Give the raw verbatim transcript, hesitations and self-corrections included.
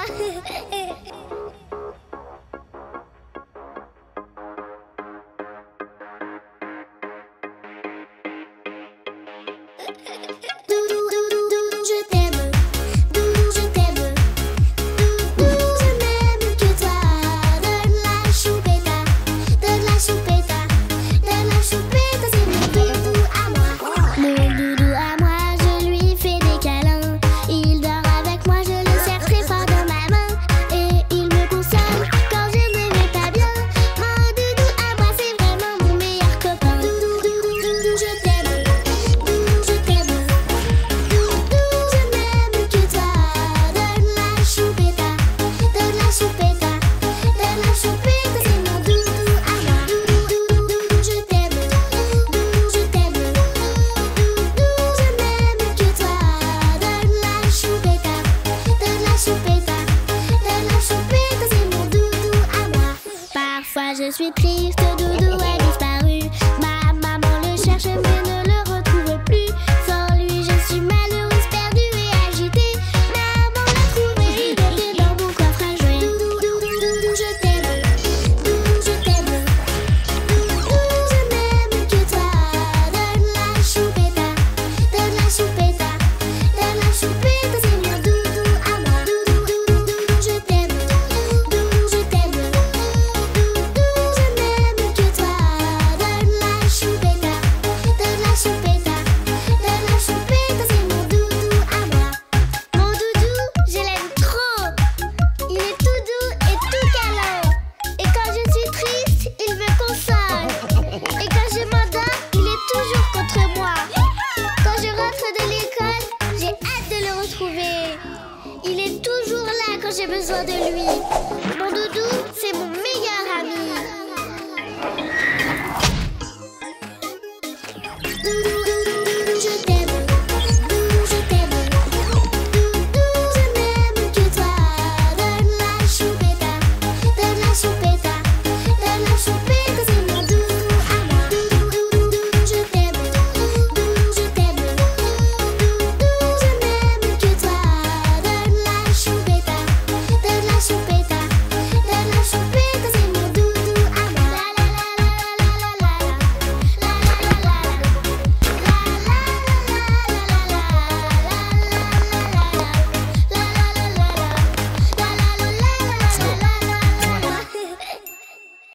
Doudou, doudou, doudou, je t'aime. Doudou, je t'aime. Doudou, je n'aime que toi. Donne la choupetta, donne la choupetta, donne la choupetta, c'est mon doudou à moi. Mon doudou à moi, je lui fais des câlins. Il dort avec moi, je le serre très fort dans ma main. Et il me console quand je ne vais pas bien. Mon doudou à moi, c'est vraiment mon meilleur copain. Doudou, doudou, doudou, je t'aime. Doudou, je t'aime. Doudou, je n'aime que toi. Donne la choupetta, donne la choupetta, donne la choupetta, c'est mon doudou à moi. Doudou, doudou, doudou, je t'aime. Doudou, je t'aime. Doudou, je n'aime que toi. Donne la choupetta, donne la choupetta, donne la choupetta, c'est mon doudou à moi. Parfois je suis triste, doudou a disparu. Ma maman le cherche mais ne le retrouve plus. Sans lui je suis malheureuse, perdue et agitée. Maman l'a trouvé, il était dans mon coffre à jouer. Doudou, doudou, doudou, je t'aime. Doudou, je t'aime. Doudou, je n'aime que toi. Donne la choupetta, donne la choupetta, donne la choupetta, c'est mon doudou à moi. Doudou, doudou, doudou, je t'aime. Doudou, je t'aime. Doudou, je n'aime que toi. Donne la choupetta, donne la choupetta, donne la choupetta, c'est mon doudou à moi. Mon doudou, je l'aime trop. Il est tout doux et tout câlin. Et quand je suis triste, il me console. Et quand je m'endors, il est toujours contre moi. Quand je rentre de l'école, j'ai hâte de le retrouver. Il est toujours là quand j'ai besoin de lui. Mon doudou, c'est mon meilleur ami.